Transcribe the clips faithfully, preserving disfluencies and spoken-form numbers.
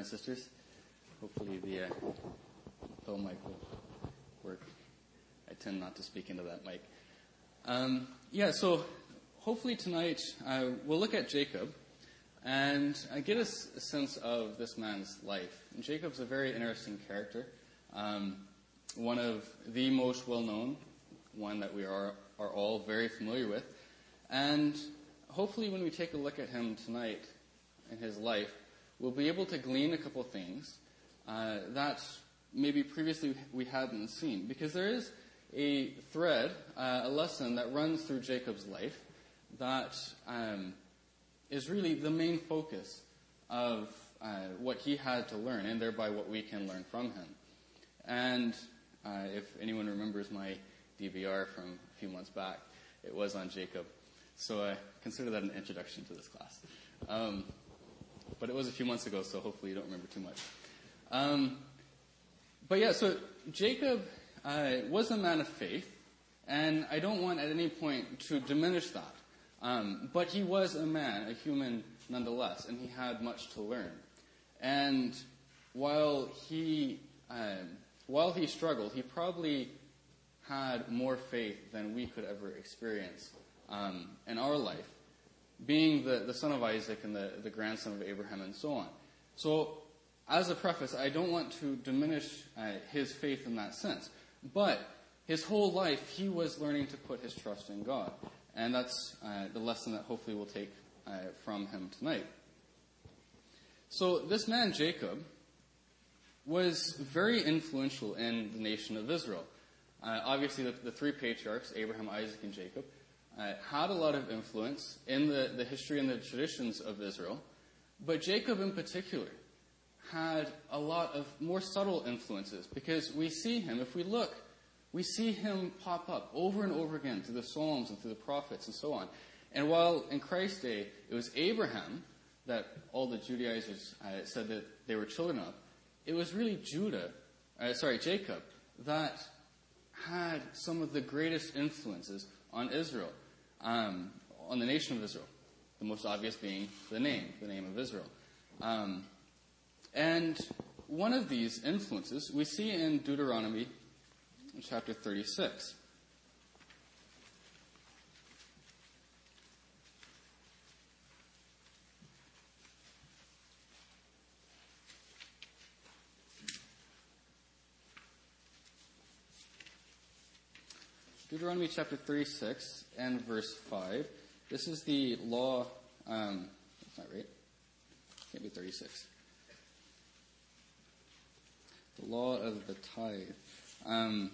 and sisters. Hopefully the uh, phone mic will work. I tend not to speak into that mic. Um, yeah, so hopefully tonight uh, we'll look at Jacob and uh, get a, s- a sense of this man's life. And Jacob's a very interesting character, um, one of the most well-known, one that we are, are all very familiar with. And hopefully when we take a look at him tonight in his life, we'll be able to glean a couple things uh, that maybe previously we hadn't seen. Because there is a thread, uh, a lesson that runs through Jacob's life that um, is really the main focus of uh, what he had to learn, and thereby what we can learn from him. And uh, if anyone remembers my D V R from a few months back, it was on Jacob. So I consider that an introduction to this class. Um, but it was a few months ago, so hopefully you don't remember too much. Um, but yeah, so Jacob uh, was a man of faith, and I don't want at any point to diminish that. Um, but he was a man, a human nonetheless, and he had much to learn. And while he um, while he struggled, he probably had more faith than we could ever experience um, in our life, being the, the son of Isaac and the, the grandson of Abraham and so on. So, as a preface, I don't want to diminish uh, his faith in that sense. But his whole life, he was learning to put his trust in God. And that's uh, the lesson that hopefully we'll take uh, from him tonight. So this man, Jacob, was very influential in the nation of Israel. Uh, obviously, the, the three patriarchs, Abraham, Isaac, and Jacob, uh, had a lot of influence in the, the history and the traditions of Israel. But Jacob in particular had a lot of more subtle influences, because we see him, if we look, we see him pop up over and over again through the Psalms and through the prophets and so on. And while in Christ's day it was Abraham that all the Judaizers uh, said that they were children of, it was really Judah, uh, sorry, Jacob, that had some of the greatest influences on Israel, um, on the nation of Israel. The most obvious being the name, the name of Israel. Um, and one of these influences we see in Deuteronomy chapter thirty-six. Deuteronomy chapter thirty-six and verse five. This is the law, um, that's not right. Can't be thirty-six. The law of the tithe. Um,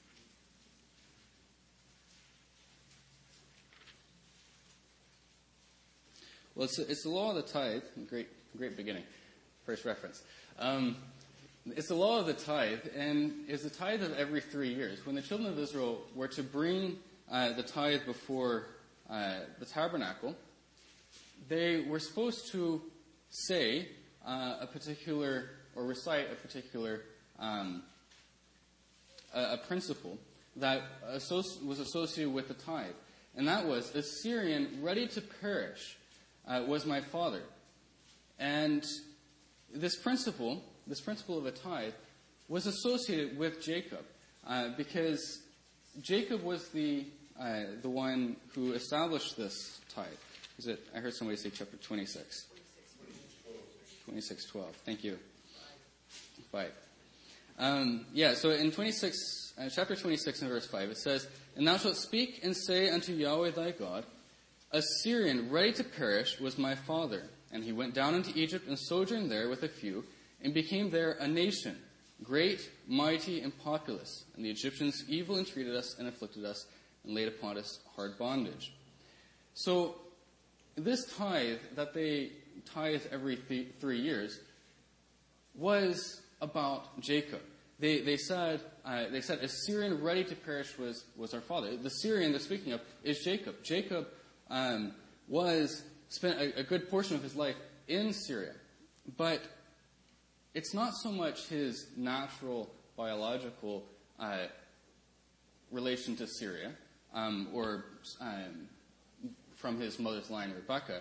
well, it's, it's the law of the tithe. Great, great beginning. First reference. Um, it's the law of the tithe, and it's the tithe of every three years. When the children of Israel were to bring uh, the tithe before uh, the tabernacle, they were supposed to say uh, a particular, or recite a particular um, a, a principle that associ- was associated with the tithe. And that was, a Syrian ready to perish uh, was my father. And this principle, this principle of a tithe, was associated with Jacob, uh, because Jacob was the uh, the one who established this tithe. Is it? I heard somebody say chapter twenty-six. twenty-six twelve. Thank you. Five. Um, yeah. So in twenty-six, uh, chapter twenty-six and verse five, it says, "And thou shalt speak and say unto Yahweh thy God, a Syrian ready to perish was my father, and he went down into Egypt and sojourned there with a few, and became there a nation, great, mighty, and populous. And the Egyptians evil entreated us and afflicted us, and laid upon us hard bondage." So this tithe that they tithe every th- three years was about Jacob. They they said uh, they said a Syrian ready to perish was was our father. The Syrian they're speaking of is Jacob. Jacob um, was spent a, a good portion of his life in Syria, but it's not so much his natural biological uh, relation to Syria, um, or um, from his mother's line, Rebecca,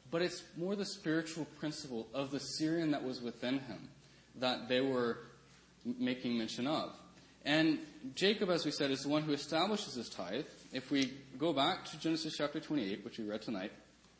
but it's more the spiritual principle of the Syrian that was within him that they were making mention of. And Jacob, as we said, is the one who establishes his tithe. If we go back to Genesis chapter twenty-eight, which we read tonight,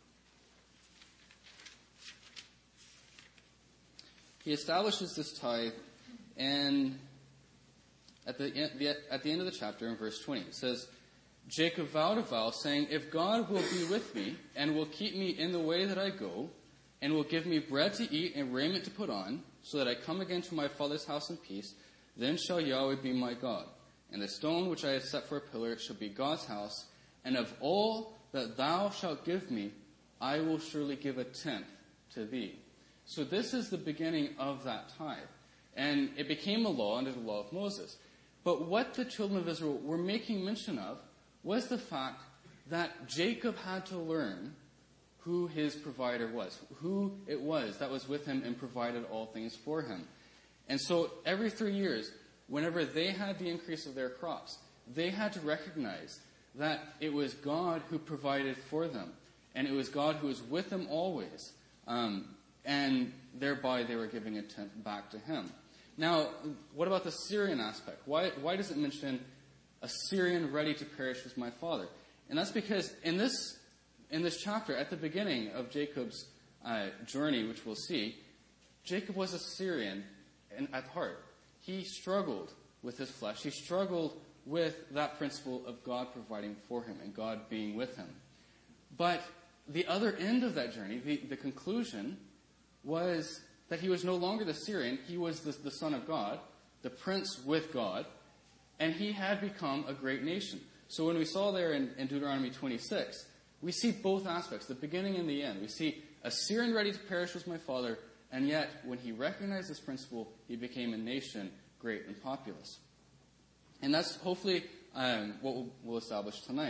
he establishes this tithe, and at the, at the end of the chapter, in verse twenty, it says, Jacob vowed a vow, saying, if God will be with me, and will keep me in the way that I go, and will give me bread to eat and raiment to put on, so that I come again to my father's house in peace, then shall Yahweh be my God. And the stone which I have set for a pillar shall be God's house, and of all that thou shalt give me, I will surely give a tenth to thee. So this is the beginning of that tithe. And it became a law under the law of Moses. But what the children of Israel were making mention of was the fact that Jacob had to learn who his provider was, who it was that was with him and provided all things for him. And so every three years, whenever they had the increase of their crops, they had to recognize that it was God who provided for them, and it was God who was with them always, um, and thereby they were giving a tenth back to him. Now, what about the Syrian aspect? Why, why does it mention a Syrian ready to perish with my father? And that's because in this in this chapter, at the beginning of Jacob's uh, journey, which we'll see, Jacob was a Syrian at heart. He struggled with his flesh. He struggled with that principle of God providing for him and God being with him. But the other end of that journey, the, the conclusion, was that he was no longer the Syrian. He was the, the son of God, the prince with God, and he had become a great nation. So when we saw there in, in Deuteronomy twenty-six, we see both aspects, the beginning and the end. We see a Syrian ready to perish with my father, and yet, when he recognized this principle, he became a nation great and populous. And that's hopefully um, what we'll, we'll establish tonight.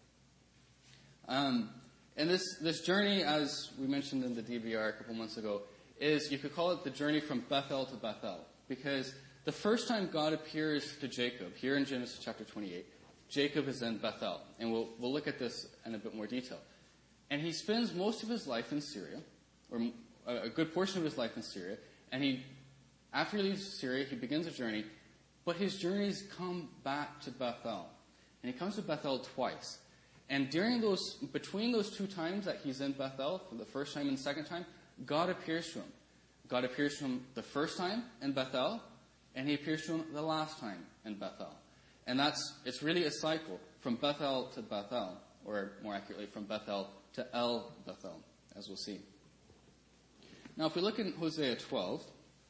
Um, and this, this journey, as we mentioned in the D V R a couple months ago, is, you could call it the journey from Bethel to Bethel. Because the first time God appears to Jacob, here in Genesis chapter twenty-eight, Jacob is in Bethel. And we'll, we'll look at this in a bit more detail. And he spends most of his life in Syria, or a good portion of his life in Syria, and he, after he leaves Syria, he begins a journey, but his journeys come back to Bethel. And he comes to Bethel twice. And during those, between those two times that he's in Bethel, for the first time and the second time, God appears to him. God appears to him the first time in Bethel, and he appears to him the last time in Bethel. And that's, it's really a cycle from Bethel to Bethel, or more accurately, from Bethel to El Bethel, as we'll see. Now, if we look in Hosea twelve,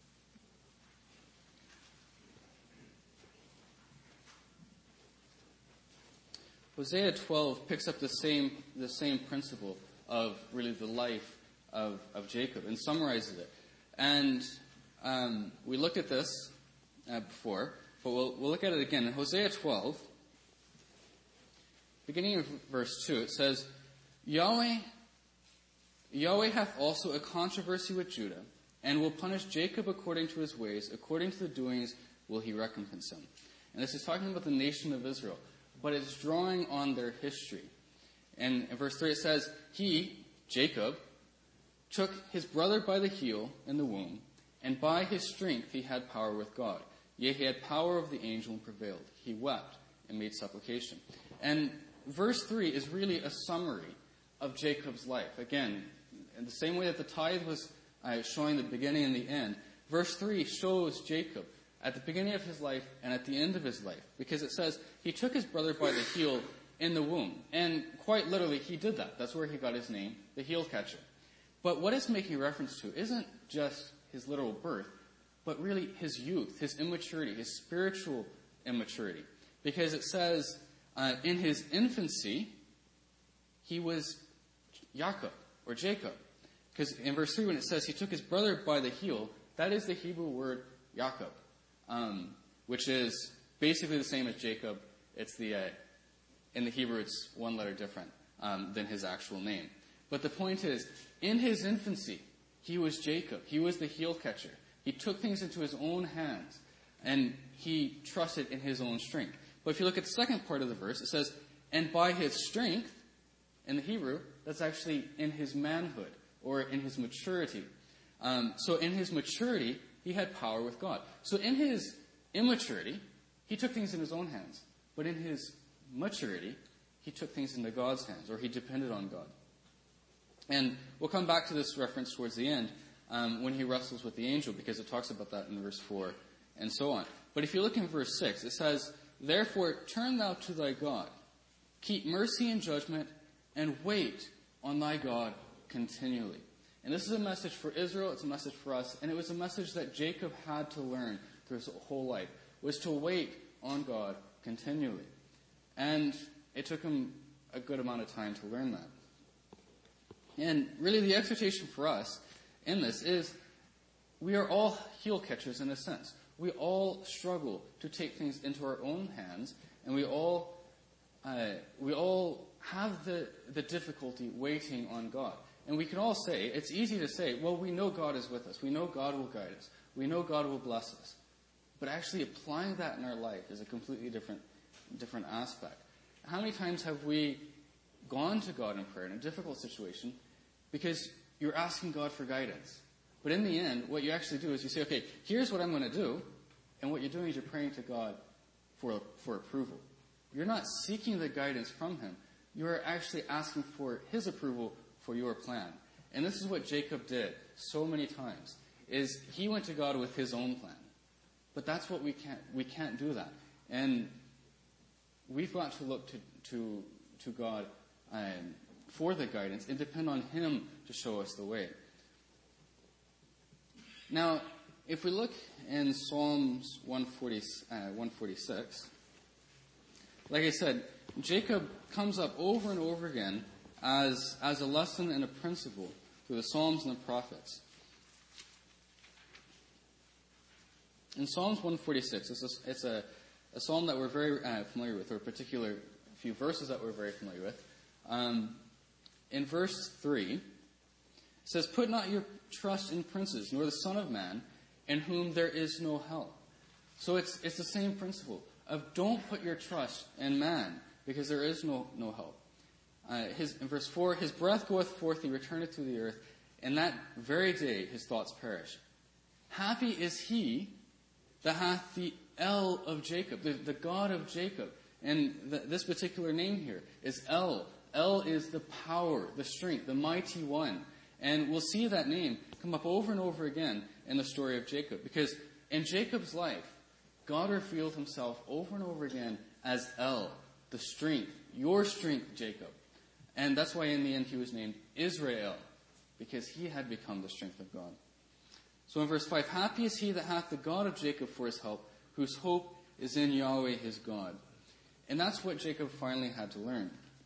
Hosea twelve picks up the same the same principle of really the life of, of Jacob and summarizes it. And um, we looked at this uh, before, but we'll, we'll look at it again. In Hosea twelve, beginning of verse two, it says, Yahweh... Yahweh hath also a controversy with Judah, and will punish Jacob according to his ways, according to the doings will he recompense him. And this is talking about the nation of Israel, but it's drawing on their history. And in verse three it says, he, Jacob, took his brother by the heel in the womb, and by his strength he had power with God. Yea, he had power of the angel and prevailed. He wept and made supplication. And verse three is really a summary of Jacob's life. Again, in the same way that the tithe was uh, showing the beginning and the end, verse three shows Jacob at the beginning of his life and at the end of his life. Because it says, he took his brother by the heel in the womb. And quite literally, he did that. That's where he got his name, the heel catcher. But what it's making reference to isn't just his literal birth, but really his youth, his immaturity, his spiritual immaturity. Because it says, uh, in his infancy, he was Yaakov, or Jacob. Because in verse three, when it says he took his brother by the heel, that is the Hebrew word Yaakov, um, which is basically the same as Jacob. It's the, uh, in the Hebrew, it's one letter different um, than his actual name. But the point is, in his infancy, he was Jacob. He was the heel catcher. He took things into his own hands, and he trusted in his own strength. But if you look at the second part of the verse, it says, and by his strength, in the Hebrew, that's actually in his manhood or in his maturity. Um, so in his maturity, he had power with God. So in his immaturity, he took things in his own hands. But in his maturity, he took things into God's hands, or he depended on God. And we'll come back to this reference towards the end um, when he wrestles with the angel, because it talks about that in verse four and so on. But if you look in verse six, it says, "Therefore turn thou to thy God, keep mercy and judgment, and wait on thy God continually." And this is a message for Israel, it's a message for us, and it was a message that Jacob had to learn through his whole life, was to wait on God continually. And it took him a good amount of time to learn that. And really the exhortation for us in this is we are all heel catchers in a sense. We all struggle to take things into our own hands, and we all uh, we all have the, the difficulty waiting on God. And we can all say, it's easy to say, well, we know God is with us. We know God will guide us. We know God will bless us. But actually applying that in our life is a completely different different aspect. How many times have we gone to God in prayer in a difficult situation because you're asking God for guidance? But in the end, what you actually do is you say, okay, here's what I'm going to do. And what you're doing is you're praying to God for, for approval. You're not seeking the guidance from him. You're actually asking for his approval for your plan. And this is what Jacob did so many times, is he went to God with his own plan. But that's what we can't, we can't do that. And we've got to look to, to, to God um, for the guidance and depend on him to show us the way. Now, if we look in Psalms one forty, uh, one forty-six, like I said, Jacob comes up over and over again as, as a lesson and a principle through the Psalms and the prophets. In Psalms one forty-six, it's a, it's a, a psalm that we're very uh, familiar with, or a particular few verses that we're very familiar with. Um, in verse three, it says, "Put not your trust in princes, nor the Son of Man, in whom there is no help." So it's it's the same principle of don't put your trust in man, because there is no, no help. Uh, his, in verse four, "His breath goeth forth, he returneth to the earth, and that very day his thoughts perish. Happy is he that hath the El of Jacob," the, the God of Jacob. And the, this particular name here is El. El is the power, the strength, the mighty one. And we'll see that name come up over and over again in the story of Jacob. Because in Jacob's life, God revealed himself over and over again as El, the strength, your strength, Jacob. And that's why in the end he was named Israel, because he had become the strength of God. So in verse five, "Happy is he that hath the God of Jacob for his help, whose hope is in Yahweh his God." And that's what Jacob finally had to learn.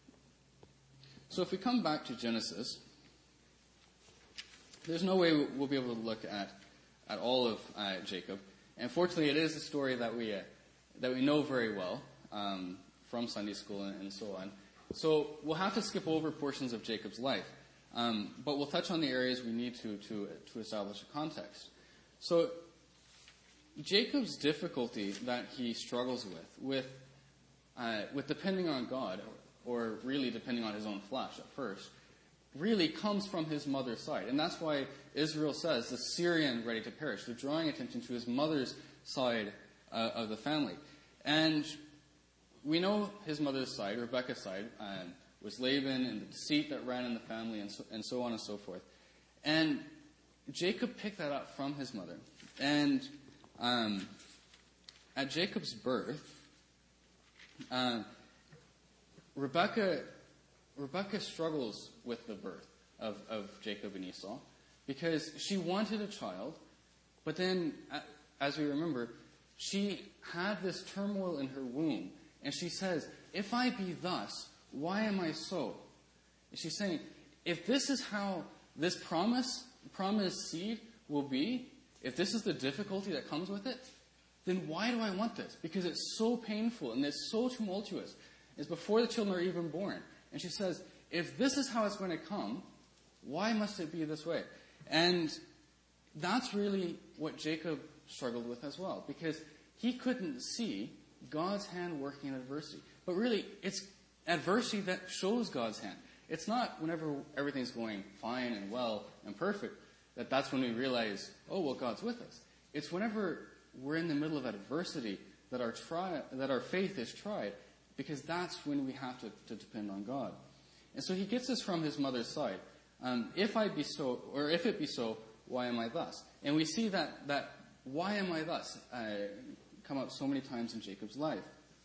So if we come back to Genesis, there's no way we'll be able to look at, at all of uh, Jacob. And fortunately, it is a story that we uh, that we know very well um, from Sunday school and, and so on. So we'll have to skip over portions of Jacob's life. Um, but we'll touch on the areas we need to, to to establish a context. So Jacob's difficulty that he struggles with, with uh, with depending on God, or, or really depending on his own flesh at first, really comes from his mother's side. And that's why Israel says, the Syrian ready to perish. They're drawing attention to his mother's side uh, of the family. And we know his mother's side, Rebekah's side, um, was Laban and the deceit that ran in the family, and so, and so on and so forth. And Jacob picked that up from his mother. And um, at Jacob's birth, uh, Rebekah, Rebekah struggles with the birth of, of Jacob and Esau because she wanted a child, but then, as we remember, she had this turmoil in her womb. And she says, "If I be thus, why am I so?" And she's saying, if this is how this promise, promised seed will be, if this is the difficulty that comes with it, then why do I want this? Because it's so painful and it's so tumultuous. It's before the children are even born. And she says, if this is how it's going to come, why must it be this way? And that's really what Jacob struggled with as well, because he couldn't see God's hand working in adversity. But really, it's adversity that shows God's hand. It's not whenever everything's going fine and well and perfect that that's when we realize, oh, well, God's with us. It's whenever we're in the middle of adversity that our tri- that our faith is tried, because that's when we have to, to depend on God. And so he gets this from his mother's side. Um, if I be so, or if it be so, why am I thus? And we see that, that why am I thus uh, come up so many times in Jacob's life.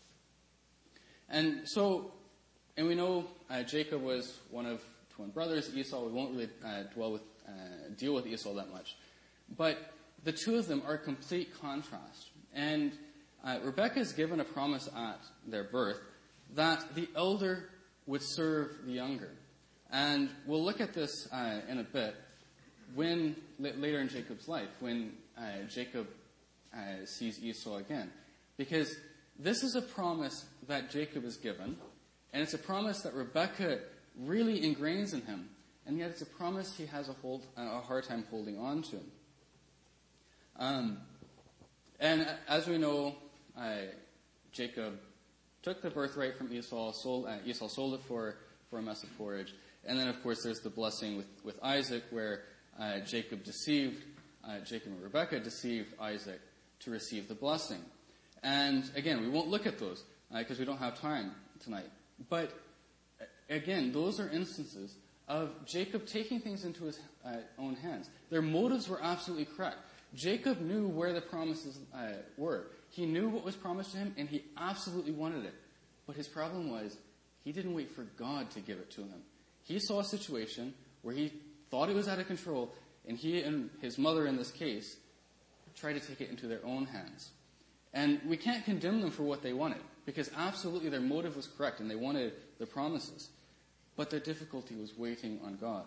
And so, and we know uh, Jacob was one of twin brothers, Esau. We won't really uh, dwell with, uh, deal with Esau that much. But the two of them are complete contrast. And uh, Rebekah is given a promise at their birth that the elder would serve the younger. And we'll look at this uh, in a bit when later in Jacob's life, when uh, Jacob uh, sees Esau again. Because this is a promise that Jacob is given, and it's a promise that Rebekah really ingrains in him, and yet it's a promise he has a, hold, a hard time holding on to. Um, and as we know, uh, Jacob took the birthright from Esau, sold, uh, Esau sold it for, for a mess of porridge. And then, of course, there's the blessing with, with Isaac, where uh, Jacob deceived, uh, Jacob and Rebekah deceived Isaac to receive the blessing. And again, we won't look at those because uh, we don't have time tonight. But again, those are instances of Jacob taking things into his uh, own hands. Their motives were absolutely correct. Jacob knew where the promises uh, were. He knew what was promised to him, and he absolutely wanted it. But his problem was he didn't wait for God to give it to him. He saw a situation where he thought it was out of control, and he and his mother in this case tried to take it into their own hands. And we can't condemn them for what they wanted, because absolutely their motive was correct, and they wanted the promises. But their difficulty was waiting on God.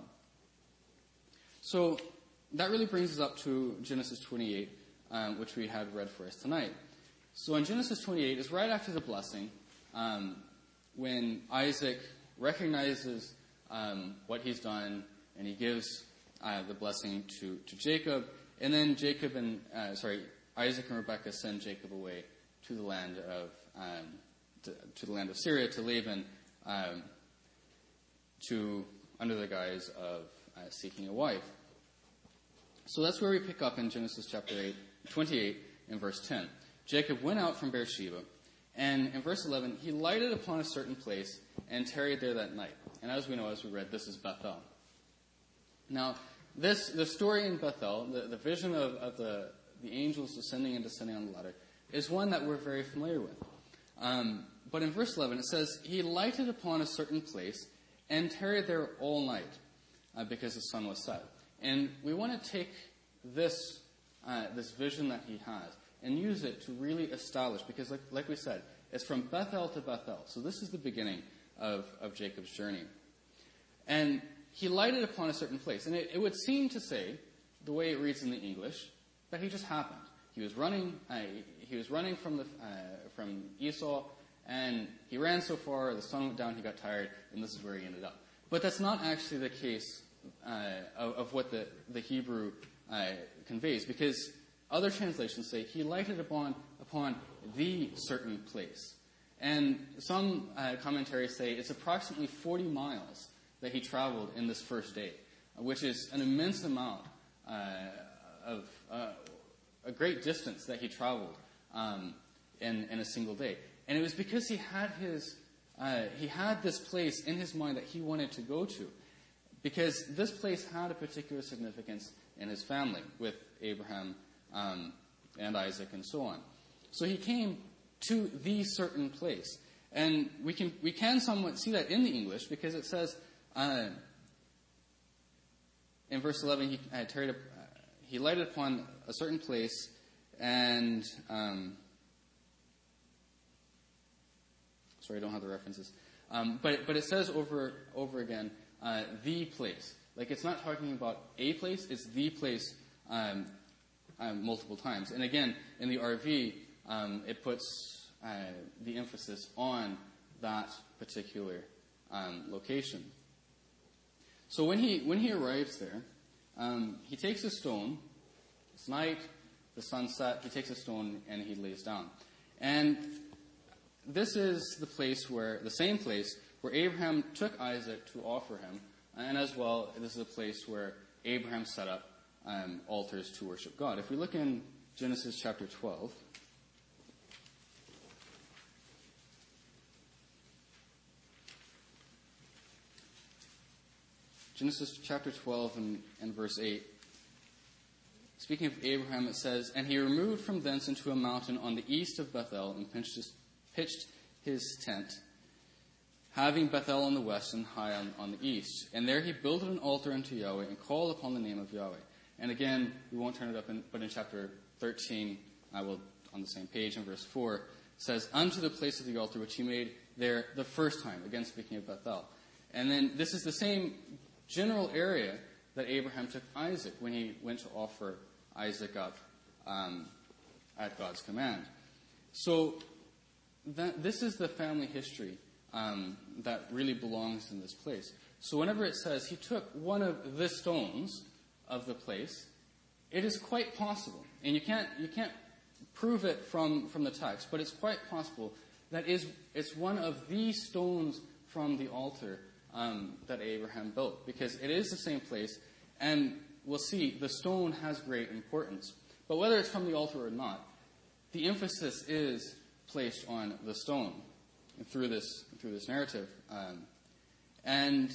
So that really brings us up to Genesis twenty-eight, um, which we had read for us tonight. So in Genesis twenty-eight, it's right after the blessing, um, when Isaac recognizes um, what he's done, and he gives uh, the blessing to, to Jacob. And then Jacob and, uh, sorry, Isaac and Rebekah send Jacob away to the land of, um, to, to the land of Syria, to Laban, um, to, under the guise of uh, seeking a wife. So that's where we pick up in Genesis chapter eight, twenty-eight, in verse ten. Jacob went out from Beersheba, and in verse eleven, he lighted upon a certain place and tarried there that night. And as we know, as we read, this is Bethel. Now, this the story in Bethel, the, the vision of, of the, the angels descending and descending on the ladder, is one that we're very familiar with. Um, but in verse eleven, it says, he lighted upon a certain place and tarried there all night, uh, because the sun was set. And we want to take this uh, this vision that he has and use it to really establish, because like, like we said, it's from Bethel to Bethel. So this is the beginning of, of Jacob's journey. And he lighted upon a certain place. And it, it would seem to say, the way it reads in the English, that he just happened. He was running uh, he was running from the uh, from Esau, and he ran so far, the sun went down, he got tired, and this is where he ended up. But that's not actually the case uh, of, of what the, the Hebrew uh, conveys, because other translations say he lighted upon upon the certain place. And some uh, commentaries say it's approximately forty miles that he traveled in this first day, which is an immense amount uh, of uh, a great distance that he traveled um, in, in a single day. And it was because he had his uh, he had this place in his mind that he wanted to go to, because this place had a particular significance in his family with Abraham um, and Isaac and so on. So he came to the certain place, and we can we can somewhat see that in the English, because it says uh, in verse eleven, he uh, tarried up, uh, he lighted upon a certain place, and um, sorry, I don't have the references, um, but but it says over over again uh, the place. Like, it's not talking about a place; it's the place um, um, multiple times. And again, in the R V, um, it puts uh, the emphasis on that particular um, location. So when he when he arrives there, um, he takes a stone. It's night, the sun's set. He takes a stone and he lays down. And this is the place where the same place where Abraham took Isaac to offer him, and as well, this is a place where Abraham set up um, altars to worship God. If we look in Genesis chapter twelve, Genesis chapter twelve and, and verse eight, speaking of Abraham, it says, "And he removed from thence into a mountain on the east of Bethel, and pitched his, pitched his tent, having Bethel on the west and Hai on, on the east. And there he builded an altar unto Yahweh, and called upon the name of Yahweh." And again, we won't turn it up, in, but in chapter thirteen, I will, on the same page, in verse four, says, "Unto the place of the altar which he made there the first time," again speaking of Bethel. And then this is the same general area that Abraham took Isaac when he went to offer Isaac up um, at God's command. So that, this is the family history um, that really belongs in this place. So whenever it says he took one of the stones of the place, it is quite possible, and you can't you can't prove it from, from the text, but it's quite possible that is it's one of the stones from the altar um, that Abraham built, because it is the same place, and we'll see the stone has great importance. But whether it's from the altar or not, the emphasis is placed on the stone through this through this narrative, um, and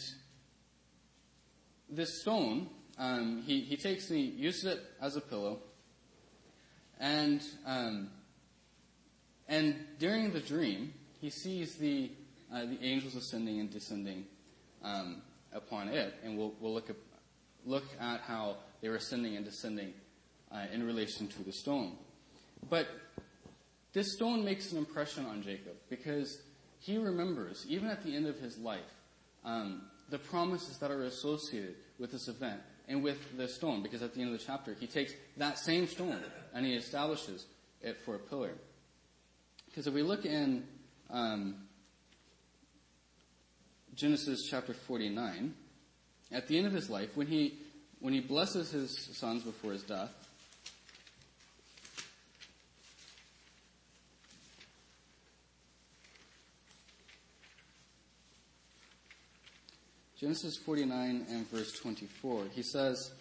this stone. Um, he, he takes and he uses it as a pillow. And um, and during the dream, he sees the uh, the angels ascending and descending um, upon it. And we'll we'll look at look at how they were ascending and descending uh, in relation to the stone. But this stone makes an impression on Jacob, because he remembers, even at the end of his life, um, the promises that are associated with this event and with the stone, because at the end of the chapter, he takes that same stone and he establishes it for a pillar. Because if we look in um, Genesis chapter forty-nine, at the end of his life, when he when he blesses his sons before his death, Genesis forty-nine and verse twenty-four, he says,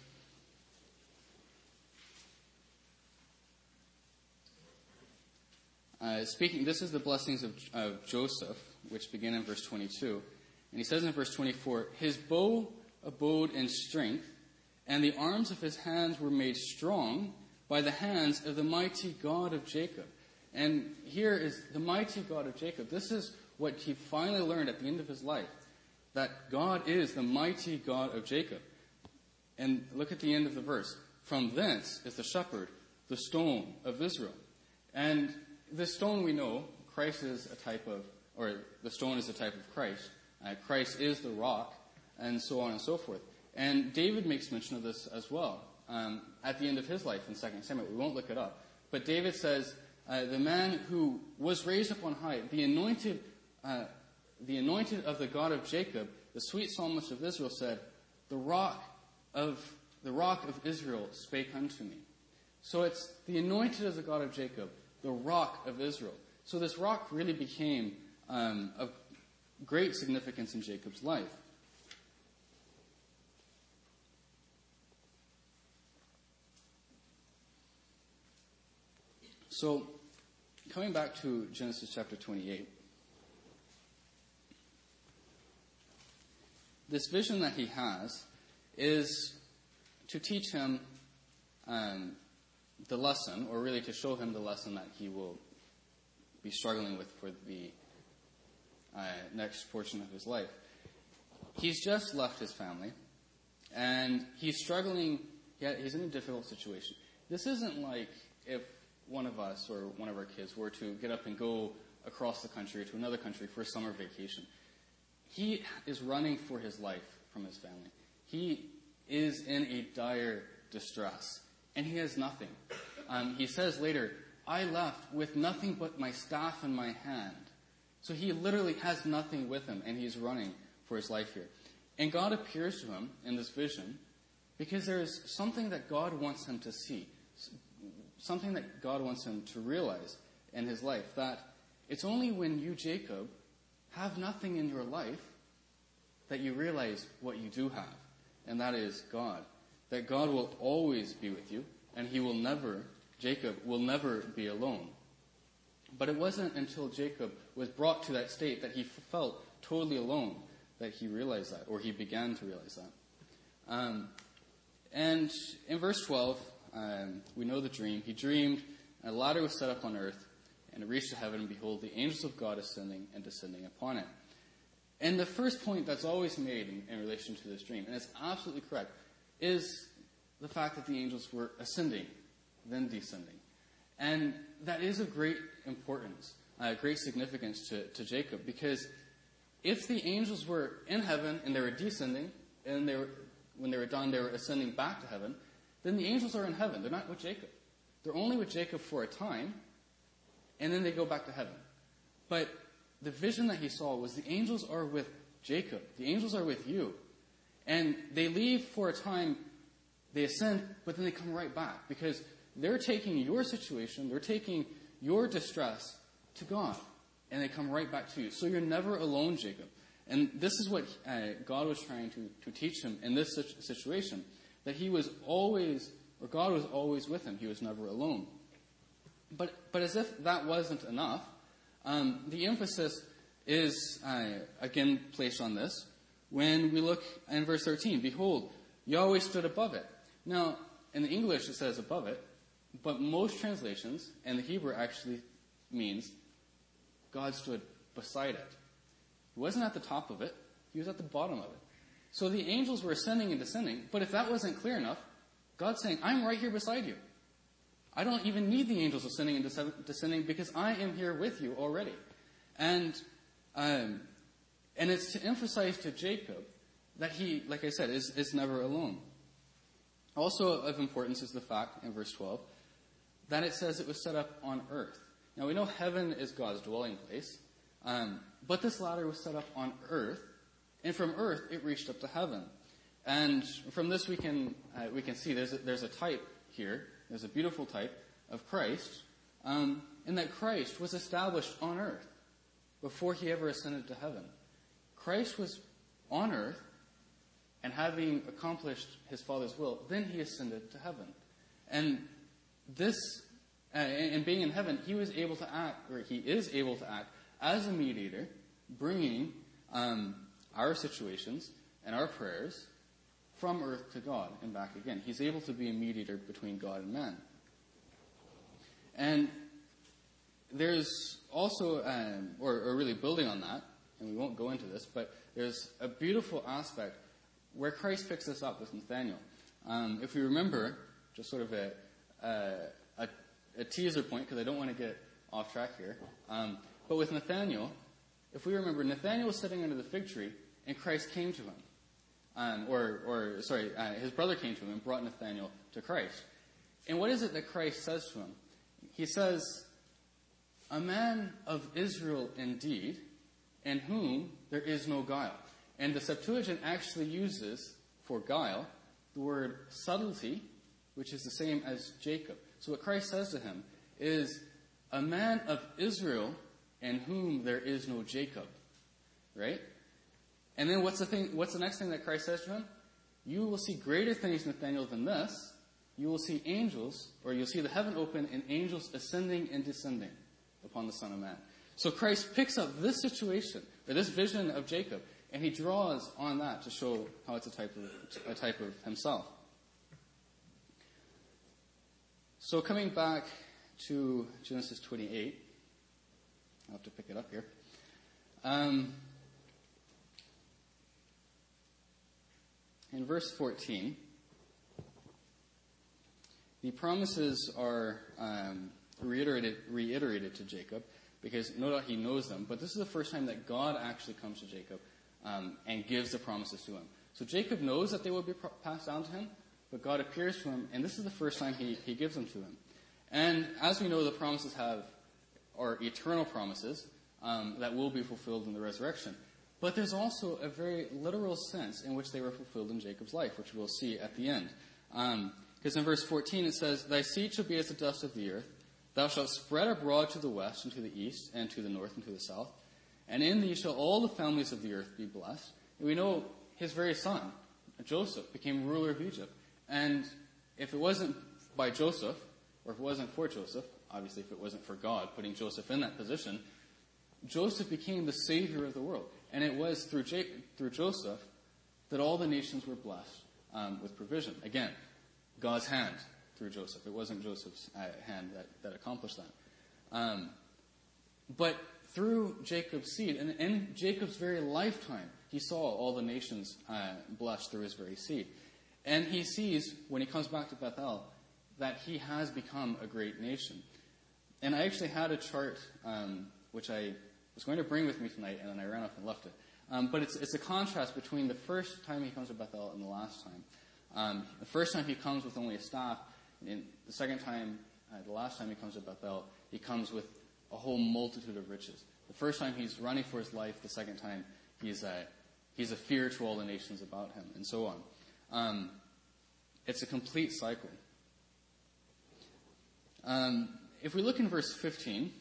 uh, speaking, this is the blessings of, of Joseph, which begin in verse twenty-two. And he says in verse twenty-four, "His bow abode in strength, and the arms of his hands were made strong by the hands of the mighty God of Jacob." And here is the mighty God of Jacob. This is what he finally learned at the end of his life, that God is the mighty God of Jacob. And look at the end of the verse. "From thence is the shepherd, the stone of Israel." And this stone, we know, Christ is a type of, or the stone is a type of Christ. Uh, Christ is the rock, and so on and so forth. And David makes mention of this as well um, at the end of his life in Second Samuel. We won't look it up. But David says, uh, the man who was raised up on high, the anointed uh, the anointed of the God of Jacob, the sweet psalmist of Israel, said, the rock of the rock of Israel spake unto me. So it's the anointed of the God of Jacob, the rock of Israel. So this rock really became um, of great significance in Jacob's life. So, coming back to Genesis chapter twenty-eight, this vision that he has is to teach him um, the lesson, or really to show him the lesson that he will be struggling with for the uh, next portion of his life. He's just left his family, and he's struggling. Yeah, he's in a difficult situation. This isn't like if one of us or one of our kids were to get up and go across the country to another country for a summer vacation. He is running for his life from his family. He is in a dire distress, and he has nothing. Um, he says later, "I left with nothing but my staff in my hand." So he literally has nothing with him, and he's running for his life here. And God appears to him in this vision because there is something that God wants him to see, something that God wants him to realize in his life, that it's only when you, Jacob, have nothing in your life, that you realize what you do have, and that is God. That God will always be with you, and he will never, Jacob will never be alone. But it wasn't until Jacob was brought to that state that he felt totally alone that he realized that, or he began to realize that. Um, and in verse twelve, um, we know the dream. He dreamed, and a ladder was set up on earth, and it reached to heaven, and behold, the angels of God ascending and descending upon it. And the first point that's always made in, in relation to this dream, and it's absolutely correct, is the fact that the angels were ascending, then descending. And that is of great importance, uh, great significance to, to Jacob, because if the angels were in heaven and they were descending, and they were, when they were done, they were ascending back to heaven, then the angels are in heaven. They're not with Jacob. They're only with Jacob for a time, and then they go back to heaven. But the vision that he saw was the angels are with Jacob. The angels are with you. And they leave for a time, they ascend, but then they come right back, because they're taking your situation, they're taking your distress to God, and they come right back to you. So you're never alone, Jacob. And this is what uh, God was trying to, to teach him in this situation, that he was always, or God was always with him. He was never alone. But but as if that wasn't enough, um, the emphasis is uh, again placed on this when we look in verse thirteen. Behold, Yahweh stood above it. Now, in the English it says above it, but most translations, and the Hebrew actually means God stood beside it. He wasn't at the top of it. He was at the bottom of it. So the angels were ascending and descending, but if that wasn't clear enough, God's saying, I'm right here beside you. I don't even need the angels ascending and descending because I am here with you already. And um, and it's to emphasize to Jacob that he, like I said, is, is never alone. Also of importance is the fact, in verse twelve, that it says it was set up on earth. Now we know heaven is God's dwelling place, um, but this ladder was set up on earth, and from earth it reached up to heaven. And from this we can uh, we can see there's a, there's a type here. There's a beautiful type of Christ, um, in that Christ was established on earth before he ever ascended to heaven. Christ was on earth, and having accomplished his Father's will, then he ascended to heaven. And this, uh, and being in heaven, he was able to act, or he is able to act as a mediator, bringing um, our situations and our prayers from earth to God and back again. He's able to be a mediator between God and man. And there's also, um, or, or really building on that, and we won't go into this, but there's a beautiful aspect where Christ picks us up with Nathanael. Um, if we remember, just sort of a, a, a, a teaser point, because I don't want to get off track here, um, but with Nathanael, if we remember, Nathanael was sitting under the fig tree, and Christ came to him. Um, or, or, sorry, uh, his brother came to him and brought Nathanael to Christ. And what is it that Christ says to him? He says, a man of Israel indeed, in whom there is no guile. And the Septuagint actually uses, for guile, the word subtlety, which is the same as Jacob. So what Christ says to him is, a man of Israel in whom there is no Jacob. Right? And then what's the thing? What's the next thing that Christ says to him? You will see greater things, Nathanael, than this. You will see angels, or you'll see the heaven open and angels ascending and descending upon the Son of Man. So Christ picks up this situation, or this vision of Jacob, and he draws on that to show how it's a type of, a type of himself. So coming back to Genesis twenty-eight, I'll have to pick it up here. Um, in verse fourteen, the promises are um, reiterated, reiterated to Jacob, because no doubt he knows them, but this is the first time that God actually comes to Jacob um, and gives the promises to him. So Jacob knows that they will be pro- passed down to him, but God appears to him, and this is the first time he, he gives them to him. And as we know, the promises have are eternal promises um, that will be fulfilled in the resurrection. But there's also a very literal sense in which they were fulfilled in Jacob's life, which we'll see at the end. Um, because in verse fourteen it says, thy seed shall be as the dust of the earth. Thou shalt spread abroad to the west and to the east and to the north and to the south. And in thee shall all the families of the earth be blessed. And we know his very son, Joseph, became ruler of Egypt. And if it wasn't by Joseph, or if it wasn't for Joseph, obviously if it wasn't for God putting Joseph in that position, Joseph became the savior of the world. And it was through, Jacob, through Joseph that all the nations were blessed um, with provision. Again, God's hand through Joseph. It wasn't Joseph's uh, hand that, that accomplished that. Um, but through Jacob's seed, and in Jacob's very lifetime, he saw all the nations uh, blessed through his very seed. And he sees, when he comes back to Bethel, that he has become a great nation. And I actually had a chart, um, which I was going to bring with me tonight, and then I ran off and left it. Um, but it's, it's a contrast between the first time he comes to Bethel and the last time. Um, the first time he comes with only a staff, and the second time, uh, the last time he comes to Bethel, he comes with a whole multitude of riches. The first time he's running for his life, the second time he's a, he's a fear to all the nations about him, and so on. Um, it's a complete cycle. Um, if we look in verse fifteen,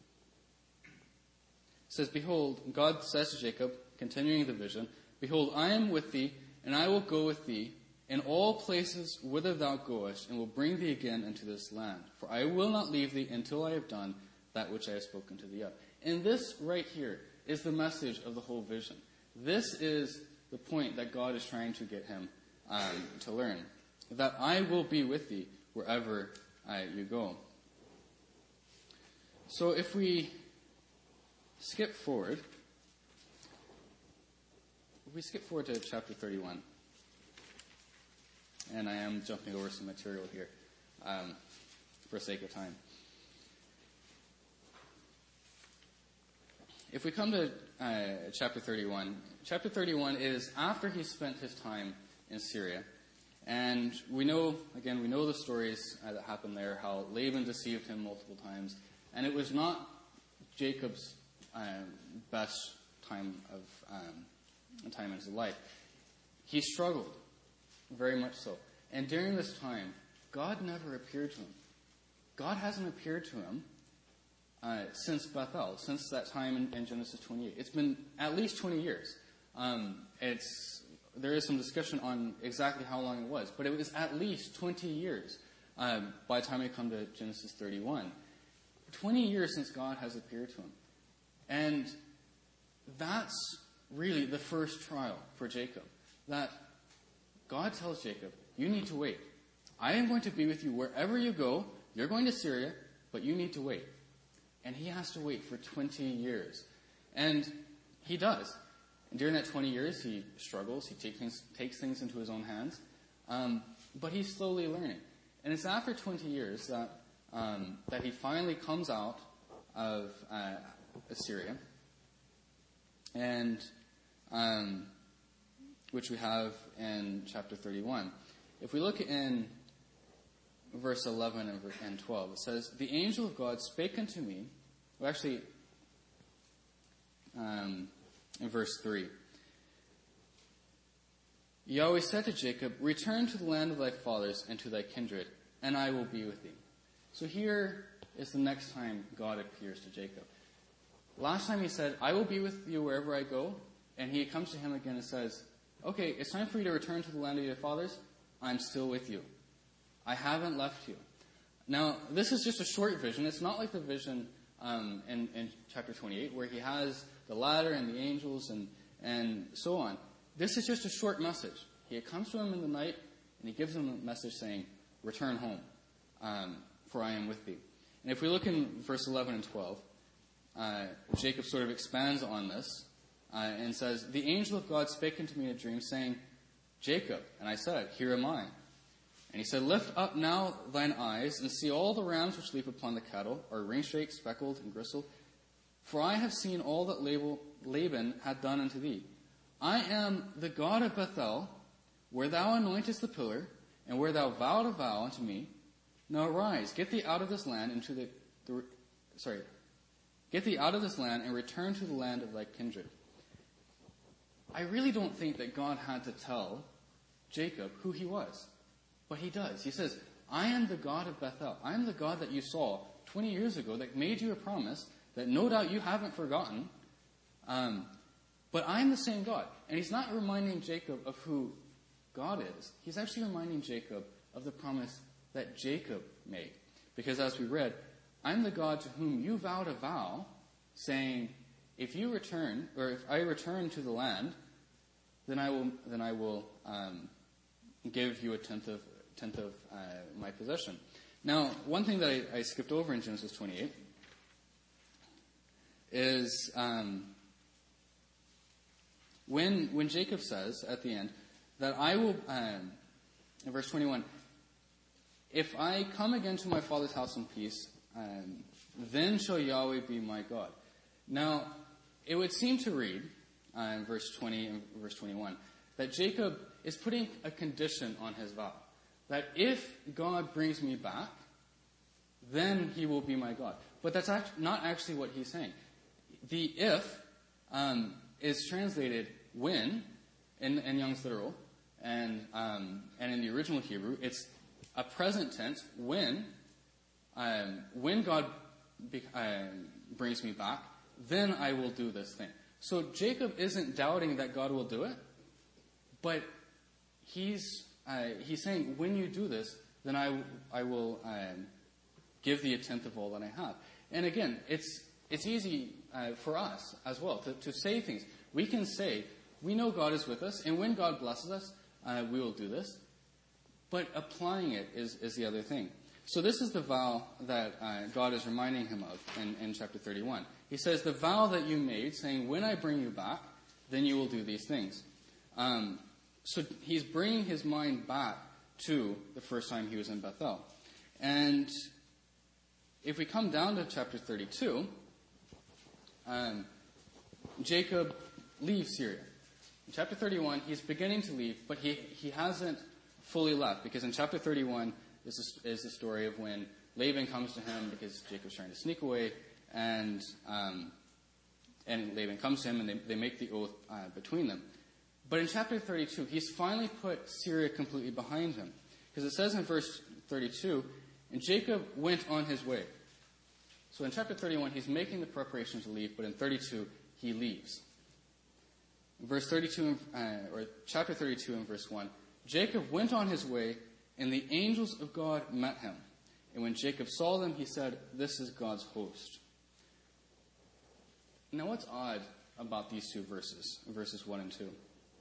it says, Behold, God says to Jacob, continuing the vision, Behold, I am with thee, and I will go with thee in all places whither thou goest, and will bring thee again into this land. For I will not leave thee until I have done that which I have spoken to thee of. And this right here is the message of the whole vision. This is the point that God is trying to get him um, to learn. That I will be with thee wherever uh, you go. So if we skip forward, if we skip forward to chapter thirty-one, and I am jumping over some material here um, for sake of time. If we come to uh, chapter thirty-one, chapter thirty-one is after he spent his time in Syria. And we know, again, we know the stories uh, that happened there, how Laban deceived him multiple times. And it was not Jacob's um, best time of um, time in his life. He struggled, very much so. And during this time, God never appeared to him. God hasn't appeared to him uh, since Bethel, since that time in, in Genesis twenty-eight. It's been at least twenty years. Um, it's there is some discussion on exactly how long it was, but it was at least twenty years um, by the time we come to Genesis thirty-one. twenty years since God has appeared to him. And that's really the first trial for Jacob. That God tells Jacob, you need to wait. I am going to be with you wherever you go. You're going to Syria, but you need to wait. And he has to wait for twenty years. And he does. And during that twenty years, he struggles. He take things, takes things into his own hands. Um, but he's slowly learning. And it's after twenty years that um, that he finally comes out of uh, Assyria, and um, which we have in chapter thirty-one. If we look in verse eleven and twelve, it says, The angel of God spake unto me, well actually, um, in verse three, Yahweh said to Jacob, Return to the land of thy fathers and to thy kindred, and I will be with thee. So here is the next time God appears to Jacob. Last time he said, I will be with you wherever I go, and he comes to him again and says, okay, it's time for you to return to the land of your fathers. I'm still with you. I haven't left you. Now, this is just a short vision. It's not like the vision um, in, in chapter twenty-eight where he has the ladder and the angels and, and so on. This is just a short message. He comes to him in the night and he gives him a message saying, return home, um, for I am with thee. And if we look in verse eleven and twelve, uh, Jacob sort of expands on this uh, and says, The angel of God spake unto me in a dream, saying, Jacob. And I said, Here am I. And he said, Lift up now thine eyes, and see all the rams which leap upon the cattle, are ring-shaped, speckled, and gristled. For I have seen all that Laban had done unto thee. I am the God of Bethel, where thou anointest the pillar, and where thou vowed a vow unto me. Now arise, get thee out of this land into the, the sorry, get thee out of this land and return to the land of thy kindred. I really don't think that God had to tell Jacob who he was. But he does. He says, I am the God of Bethel. I am the God that you saw twenty years ago that made you a promise that no doubt you haven't forgotten. Um, but I'm the same God. And he's not reminding Jacob of who God is. He's actually reminding Jacob of the promise that Jacob made. Because as we read, I'm the God to whom you vowed a vow, saying, if you return, or if I return to the land, then I will, then I will um, give you a tenth of tenth of uh, my possession. Now, one thing that I, I skipped over in Genesis twenty-eight is um, when when Jacob says at the end that I will, um, in verse twenty-one, if I come again to my father's house in peace, um, then shall Yahweh be my God. Now, it would seem to read, uh, in verse twenty and verse twenty-one, that Jacob is putting a condition on his vow. That if God brings me back, then he will be my God. But that's act- not actually what he's saying. The if um, is translated when in, in Young's Literal, and um, and in the original Hebrew, it's a present tense, when um, when God be, uh, brings me back, then I will do this thing. So Jacob isn't doubting that God will do it, but he's uh, he's saying, when you do this, then I, I will um, give thee a tenth of all that I have. And again, it's it's easy uh, for us as well to, to say things. We can say, we know God is with us, and when God blesses us, uh, we will do this. But applying it is, is the other thing. So this is the vow that uh, God is reminding him of in, in chapter thirty-one. He says, the vow that you made, saying, when I bring you back, then you will do these things. Um, so he's bringing his mind back to the first time he was in Bethel. And if we come down to chapter thirty-two, um, Jacob leaves Syria. In chapter thirty-one, he's beginning to leave, but he, he hasn't fully left, because in chapter thirty-one is the, is the story of when Laban comes to him because Jacob's trying to sneak away, and um, and Laban comes to him, and they, they make the oath uh, between them. But in chapter thirty-two, he's finally put Syria completely behind him, because it says in verse thirty-two, and Jacob went on his way. So in chapter thirty-one, he's making the preparation to leave, but in thirty-two, he leaves. In verse thirty-two, uh, or chapter thirty-two, and verse one, Jacob went on his way, and the angels of God met him. And when Jacob saw them, he said, this is God's host. Now, what's odd about these two verses, verses one and two?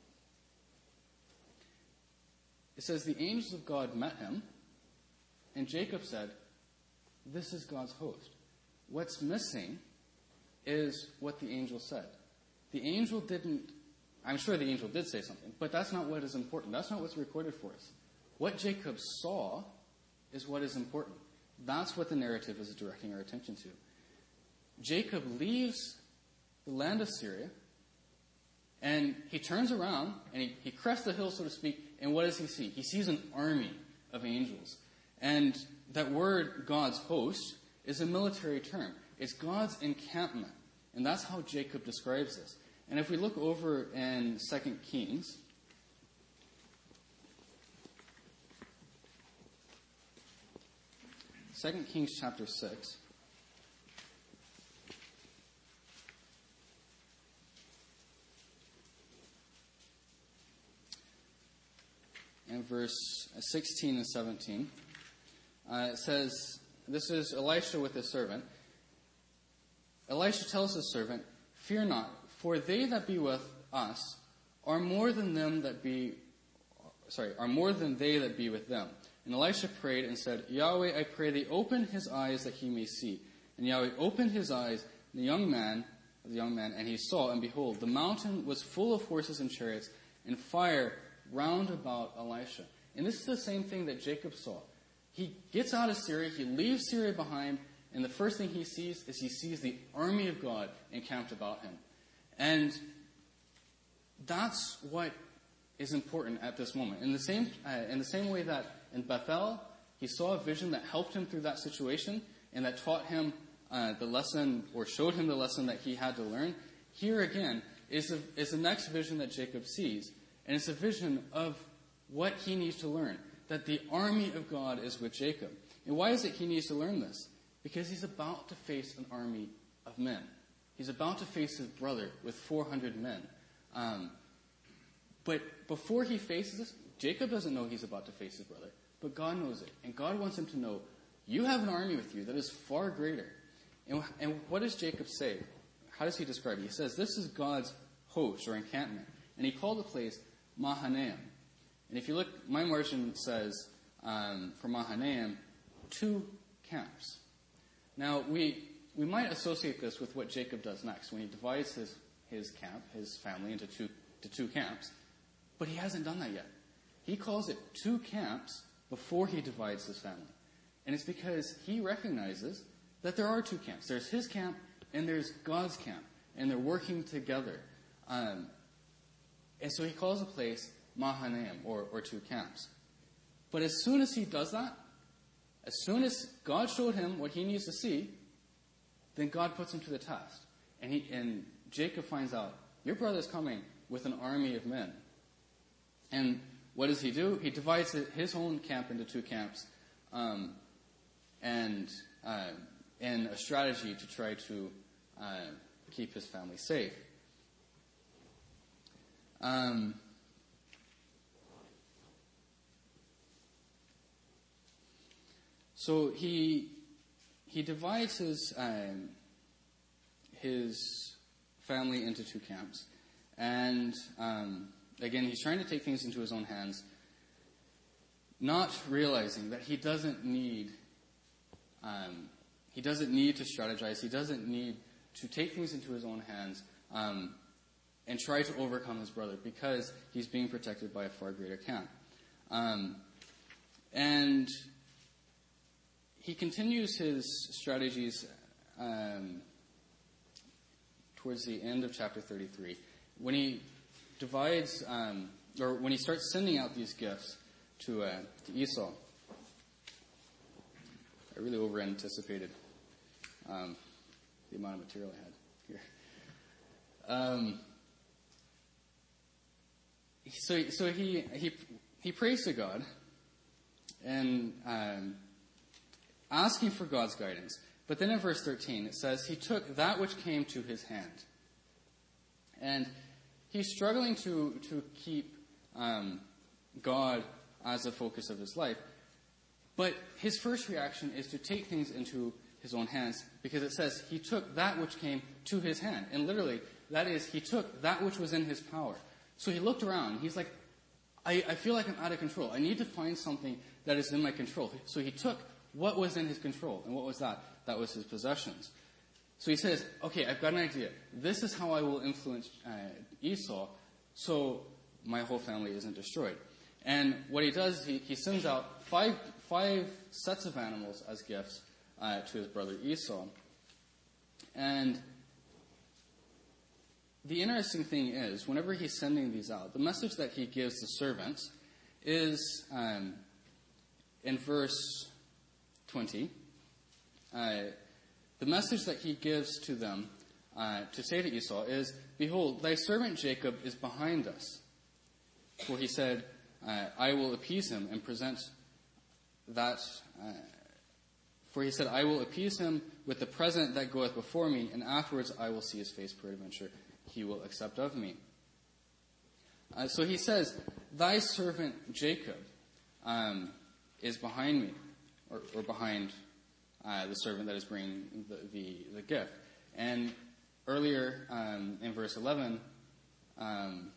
It says, the angels of God met him, and Jacob said, this is God's host. What's missing is what the angel said. The angel didn't, I'm sure the angel did say something, but that's not what is important. That's not what's recorded for us. What Jacob saw is what is important. That's what the narrative is directing our attention to. Jacob leaves the land of Syria, and he turns around, and he, he crests the hill, so to speak, and what does he see? He sees an army of angels. And that word, God's host, is a military term. It's God's encampment. And that's how Jacob describes this. And if we look over in Second Kings, Second Kings chapter six, and verse sixteen and seventeen, uh, it says, this is Elisha with his servant. Elisha tells his servant, fear not, for they that be with us are more than them that be, sorry, are more than they that be with them. And Elisha prayed and said, Yahweh, I pray thee, open his eyes that he may see. And Yahweh opened his eyes, the young man, the young man, and he saw, and behold, the mountain was full of horses and chariots, and fire round about Elisha. And this is the same thing that Jacob saw. He gets out of Syria, he leaves Syria behind, and the first thing he sees is he sees the army of God encamped about him. And that's what is important at this moment. In the same, uh, in the same way that in Bethel, he saw a vision that helped him through that situation and that taught him uh, the lesson, or showed him the lesson that he had to learn. Here again is, a, is the next vision that Jacob sees. And it's a vision of what he needs to learn, that the army of God is with Jacob. And why is it he needs to learn this? Because he's about to face an army of men. He's about to face his brother with four hundred men. Um, but before he faces this, Jacob doesn't know he's about to face his brother, but God knows it. And God wants him to know, you have an army with you that is far greater. And, and what does Jacob say? How does he describe it? He says, this is God's host or encampment. And he called the place Mahanaim. And if you look, my margin says um, for Mahanaim, two camps. Now, we we might associate this with what Jacob does next when he divides his, his camp, his family, into two, to two camps. But he hasn't done that yet. He calls it two camps before he divides his family. And it's because he recognizes that there are two camps. There's his camp and there's God's camp. And they're working together. Um, and so he calls the place Mahanaim, or, or two camps. But as soon as he does that, as soon as God showed him what he needs to see, then God puts him to the test. And he and Jacob finds out, your brother's coming with an army of men. And what does he do? He divides his own camp into two camps, um, and uh, in a strategy to try to uh, keep his family safe. Um, so he he divides his um, his family into two camps, and um, again he's trying to take things into his own hands, not realizing that he doesn't need um, he doesn't need to strategize. He doesn't need to take things into his own hands. Um, and try to overcome his brother because he's being protected by a far greater camp. Um, and he continues his strategies um, towards the end of chapter thirty-three. When he divides, um, or when he starts sending out these gifts to, uh, to Esau, I really over-anticipated um, the amount of material I had here. Um, So, so he he he prays to God and um, asking for God's guidance. But then in verse thirteen it says he took that which came to his hand, and he's struggling to to keep um, God as the focus of his life. But his first reaction is to take things into his own hands, because it says he took that which came to his hand, and literally that is he took that which was in his power. So he looked around. He's like, I, I feel like I'm out of control. I need to find something that is in my control. So he took what was in his control. And what was that? That was his possessions. So he says, okay, I've got an idea. This is how I will influence uh, Esau so my whole family isn't destroyed. And what he does is he, he sends out five, five sets of animals as gifts uh, to his brother Esau. And the interesting thing is, whenever he's sending these out, the message that he gives the servants is, um, in verse twenty, uh, the message that he gives to them uh, to say to Esau is, behold, thy servant Jacob is behind us. For he said, uh, I will appease him and present that, uh, for he said, I will appease him with the present that goeth before me, and afterwards I will see his face peradventure. He will accept of me. Uh, so he says, thy servant Jacob um, is behind me, or, or behind uh, the servant that is bringing the, the, the gift. And earlier um, in verse eleven, um,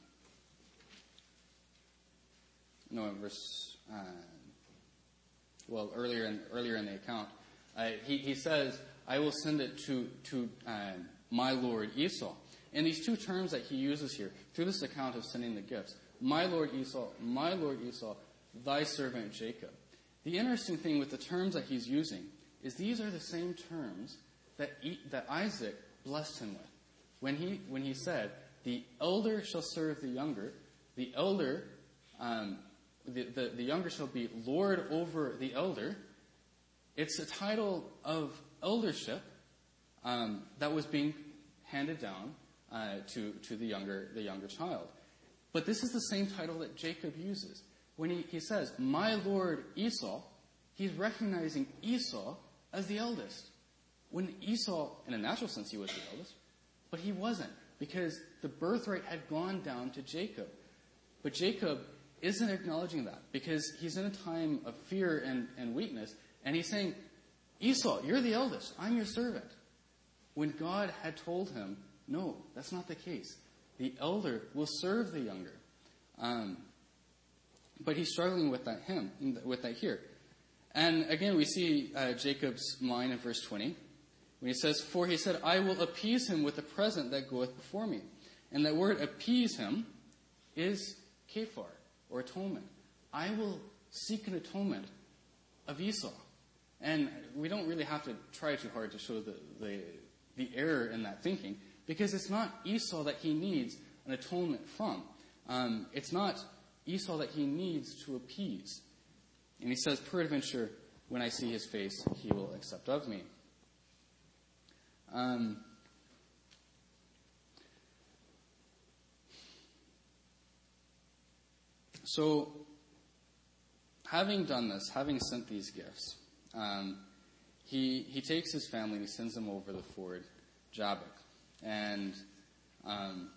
no, in verse, uh, well, earlier in, earlier in the account, uh, he, he says, I will send it to, to uh, my lord Esau. And these two terms that he uses here, through this account of sending the gifts, my lord Esau, my lord Esau, thy servant Jacob. The interesting thing with the terms that he's using is these are the same terms that e- that Isaac blessed him with. When he when he said, the elder shall serve the younger, the elder, um, the, the, the younger shall be lord over the elder. It's a title of eldership um, that was being handed down Uh, to, to the younger the younger child. But this is the same title that Jacob uses. When he, he says, my lord Esau, he's recognizing Esau as the eldest. When Esau, in a natural sense, he was the eldest. But he wasn't, because the birthright had gone down to Jacob. But Jacob isn't acknowledging that, because he's in a time of fear and, and weakness, and he's saying, Esau, you're the eldest, I'm your servant. When God had told him, no, that's not the case. The elder will serve the younger. Um, but he's struggling with that him, with that here. And again, we see uh, Jacob's mind in verse twenty, when he says, for he said, I will appease him with a present that goeth before me. And that word appease him is kephar, or atonement. I will seek an atonement of Esau. And we don't really have to try too hard to show the, the, the error in that thinking, because it's not Esau that he needs an atonement from. Um, it's not Esau that he needs to appease. And he says, peradventure, when I see his face, he will accept of me. Um, so, having done this, having sent these gifts, um, he he takes his family and he sends them over the ford Jabbok. And um,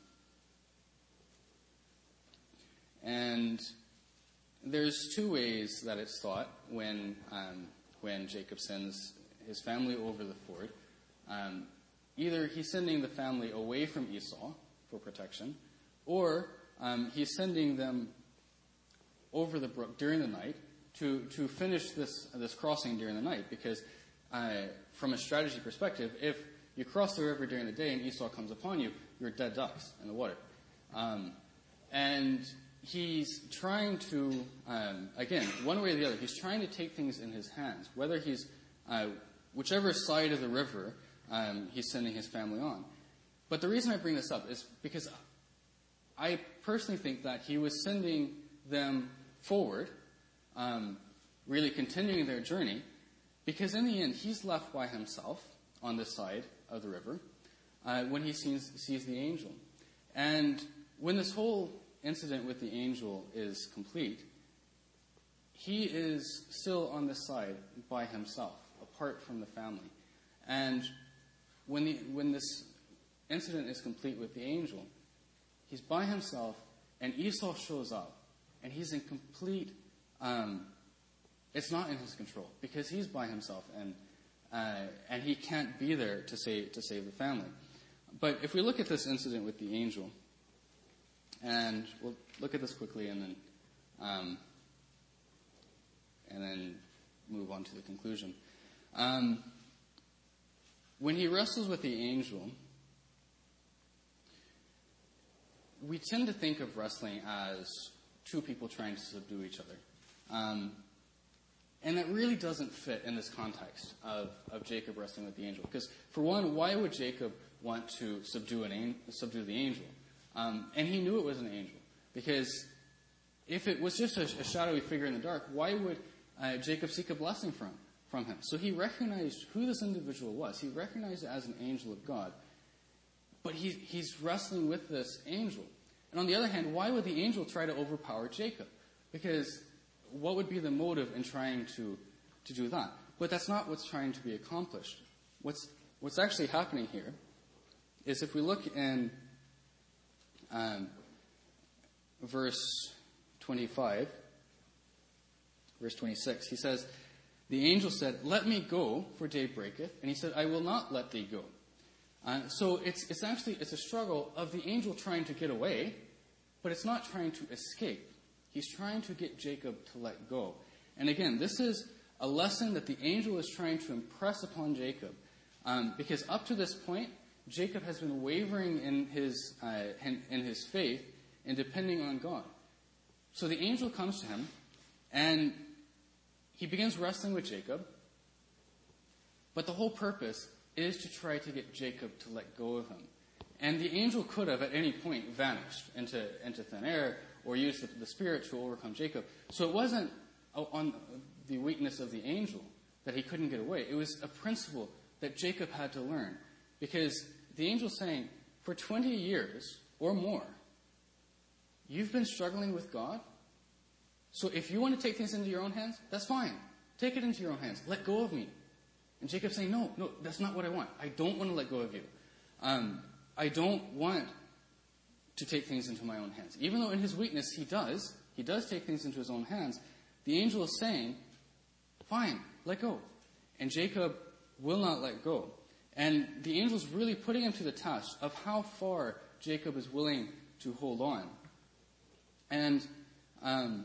and there's two ways that it's thought when um, when Jacob sends his family over the ford. Um, either he's sending the family away from Esau for protection, or um, he's sending them over the brook during the night to, to finish this this crossing during the night. Because uh, from a strategy perspective, if you cross the river during the day and Esau comes upon you, you're dead ducks in the water. Um, and he's trying to, um, again, one way or the other, he's trying to take things in his hands, whether he's, uh, whichever side of the river um, he's sending his family on. But the reason I bring this up is because I personally think that he was sending them forward, um, really continuing their journey, because in the end, he's left by himself on this side of the river uh, when he sees, sees the angel. And when this whole incident with the angel is complete, he is still on this side by himself, apart from the family. And when the when this incident is complete with the angel, he's by himself, and Esau shows up, and he's in complete, um, it's not in his control, because he's by himself, and uh, and he can't be there to save, to save the family. But if we look at this incident with the angel, and we'll look at this quickly, and then um, and then move on to the conclusion. Um, when he wrestles with the angel, we tend to think of wrestling as two people trying to subdue each other. Um, and that really doesn't fit in this context of, of Jacob wrestling with the angel. Because, for one, why would Jacob want to subdue, an, subdue the angel? Um, and he knew it was an angel. Because if it was just a, a shadowy figure in the dark, why would uh, Jacob seek a blessing from, from him? So he recognized who this individual was. He recognized it as an angel of God. But he, he's wrestling with this angel. And on the other hand, why would the angel try to overpower Jacob? Because what would be the motive in trying to, to do that? But that's not what's trying to be accomplished. What's, what's actually happening here is, if we look in um, verse twenty-five, verse twenty-six, he says, the angel said, let me go, for day breaketh. And he said, I will not let thee go. Uh, so it's, it's actually, it's a struggle of the angel trying to get away, but it's not trying to escape. He's trying to get Jacob to let go. And again, this is a lesson that the angel is trying to impress upon Jacob. Um, because up to this point, Jacob has been wavering in his, uh, in, in his faith and depending on God. So the angel comes to him, and he begins wrestling with Jacob. But the whole purpose is to try to get Jacob to let go of him. And the angel could have at any point vanished into, into thin air, or used the, the Spirit to overcome Jacob. So it wasn't on the weakness of the angel that he couldn't get away. It was a principle that Jacob had to learn. Because the angel's saying, for twenty years or more, you've been struggling with God. So if you want to take things into your own hands, that's fine. Take it into your own hands. Let go of me. And Jacob's saying, no, no, that's not what I want. I don't want to let go of you. Um, I don't want to take things into my own hands. Even though in his weakness he does, he does take things into his own hands, the angel is saying, fine, let go. And Jacob will not let go. And the angel is really putting him to the test of how far Jacob is willing to hold on. And um,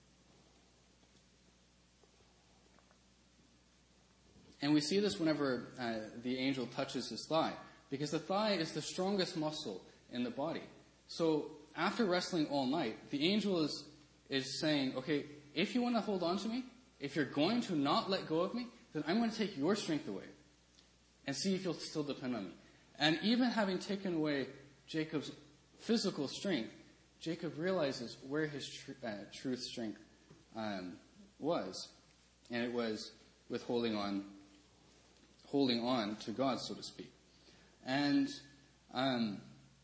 and we see this whenever uh, the angel touches his thigh, because the thigh is the strongest muscle in the body. So after wrestling all night, the angel is is saying, okay, if you want to hold on to me, if you're going to not let go of me, then I'm going to take your strength away and see if you'll still depend on me. And even having taken away Jacob's physical strength, Jacob realizes where his tr- uh, truth strength um, was. And it was with holding on, holding on to God, so to speak. And um,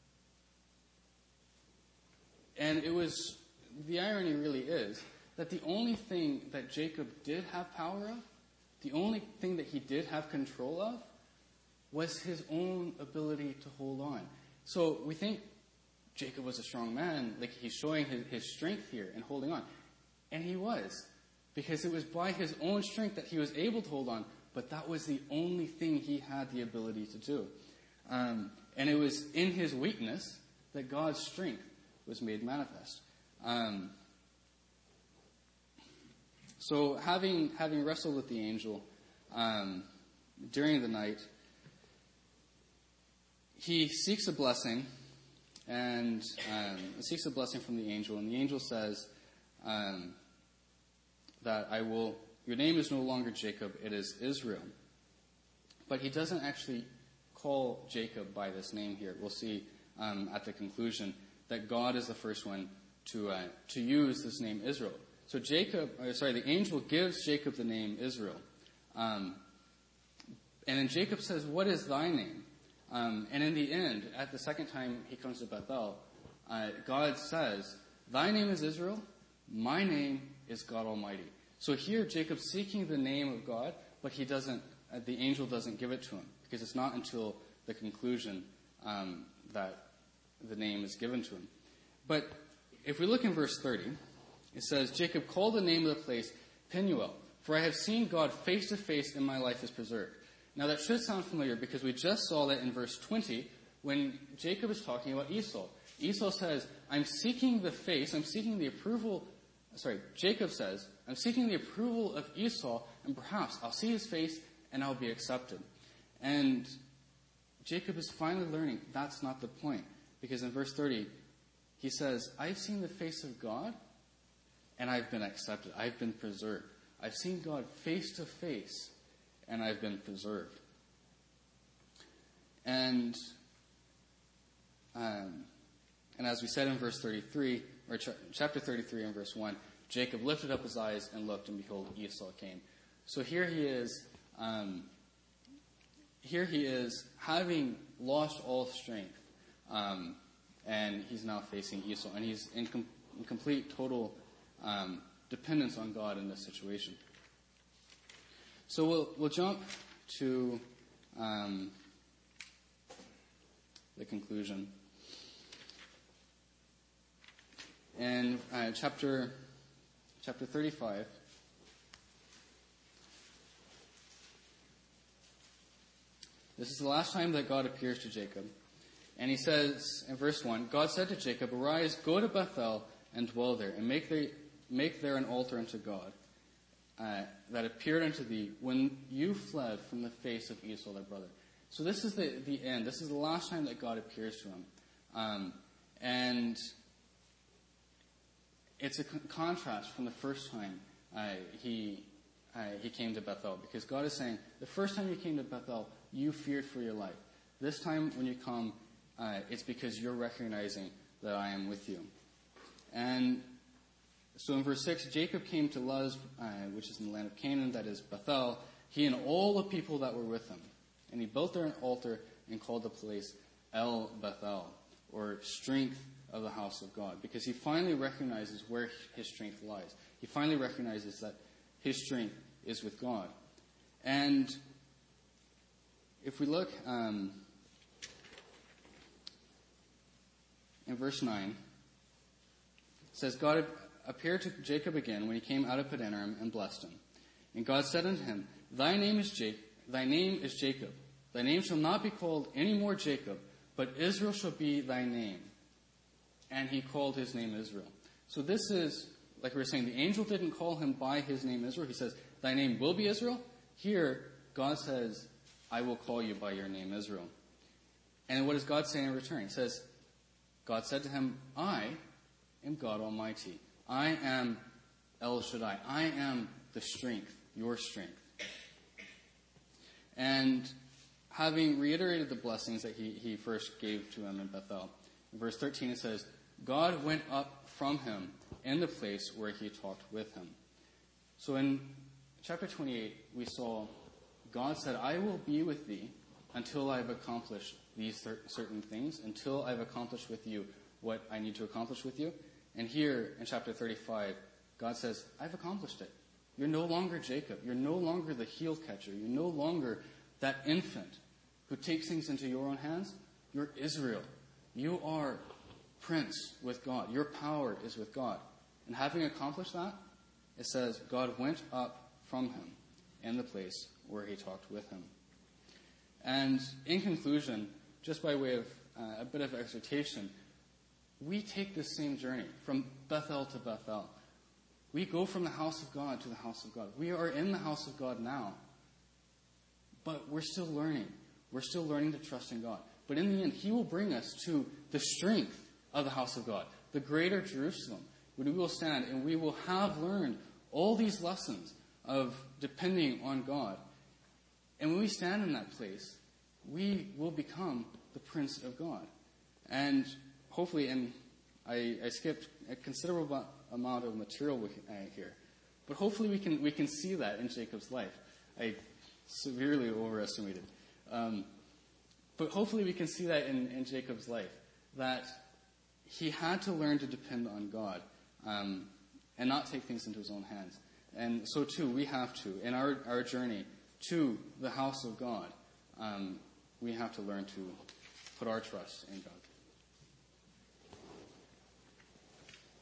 and it was, the irony really is that the only thing that Jacob did have power of, the only thing that he did have control of, was his own ability to hold on. So we think Jacob was a strong man, like he's showing his, his strength here and holding on. And he was, because it was by his own strength that he was able to hold on, but that was the only thing he had the ability to do. Um, and it was in his weakness that God's strength was made manifest. Um, so having having wrestled with the angel um, during the night, he seeks a blessing, and um, seeks a blessing from the angel. And the angel says um, that I will. Your name is no longer Jacob; it is Israel. But he doesn't actually call Jacob by this name here. We'll see um, at the conclusion that God is the first one to uh, to use this name Israel. So Jacob, or sorry, the angel gives Jacob the name Israel, um, and then Jacob says, "What is thy name?" Um, and in the end, at the second time he comes to Bethel, uh, God says, "Thy name is Israel, my name is God Almighty." So here Jacob's seeking the name of God, but he doesn't. Uh, the angel doesn't give it to him, because it's not until the conclusion um, that the name is given to him. But if we look in verse thirty, it says, Jacob called the name of the place Peniel, for I have seen God face to face and my life is preserved. Now that should sound familiar, because we just saw that in verse twenty when Jacob is talking about Esau. Esau says, I'm seeking the face, I'm seeking the approval, sorry, Jacob says, I'm seeking the approval of Esau, and perhaps I'll see his face and I'll be accepted. And Jacob is finally learning that's not the point. Because in verse thirty, he says, I've seen the face of God, and I've been accepted. I've been preserved. I've seen God face to face, and I've been preserved. And um, and as we said in verse thirty-three, or ch- chapter thirty-three and verse one, Jacob lifted up his eyes and looked, and behold, Esau came. So here he is, um, here he is, having lost all strength. Um, and he's now facing Esau, and he's in, com- in complete, total um, dependence on God in this situation. So we'll we'll jump to um, the conclusion. In uh, chapter chapter thirty-five, this is the last time that God appears to Jacob. And he says in verse one, God said to Jacob, arise, go to Bethel and dwell there, and make, the, make there an altar unto God uh, that appeared unto thee when you fled from the face of Esau thy brother. So this is the, the end. This is the last time that God appears to him. Um, and it's a con- contrast from the first time uh, he uh, he came to Bethel. Because God is saying, the first time you came to Bethel, you feared for your life. This time when you come, Uh, it's because you're recognizing that I am with you. And so in verse six, Jacob came to Luz, uh, which is in the land of Canaan, that is Bethel, he and all the people that were with him. And he built there an altar and called the place El Bethel, or strength of the house of God, because he finally recognizes where his strength lies. He finally recognizes that his strength is with God. And if we look... Um, in verse nine, it says, God appeared to Jacob again when he came out of Padanaram and blessed him. And God said unto him, Thy name is Jacob. Thy name is Jacob. Thy name shall not be called any more Jacob, but Israel shall be thy name. And he called his name Israel. So this is, like we were saying, the angel didn't call him by his name Israel. He says, Thy name will be Israel. Here, God says, I will call you by your name Israel. And what does God say in return? He says, God said to him, I am God Almighty. I am El Shaddai. I am the strength, your strength. And having reiterated the blessings that he, he first gave to him in Bethel, in verse thirteen it says, God went up from him in the place where he talked with him. So in chapter twenty-eight, we saw God said, I will be with thee until I've accomplished these cer- certain things, until I've accomplished with you what I need to accomplish with you. And here in chapter thirty-five, God says, I've accomplished it. You're no longer Jacob. You're no longer the heel catcher. You're no longer that infant who takes things into your own hands. You're Israel. You are prince with God. Your power is with God. And having accomplished that, it says, God went up from him in the place where he talked with him. And in conclusion, just by way of uh, a bit of exhortation, we take this same journey from Bethel to Bethel. We go from the house of God to the house of God. We are in the house of God now, but we're still learning. We're still learning to trust in God. But in the end, he will bring us to the strength of the house of God, the greater Jerusalem, when we will stand and we will have learned all these lessons of depending on God. And when we stand in that place, we will become the Prince of God. And hopefully, and I, I skipped a considerable amount of material uh, here, but hopefully we can we can see that in Jacob's life. I severely overestimated. Um, but hopefully we can see that in, in Jacob's life, that he had to learn to depend on God um, and not take things into his own hands. And so too, we have to, in our, our journey to the house of God, um, we have to learn to put our trust in God.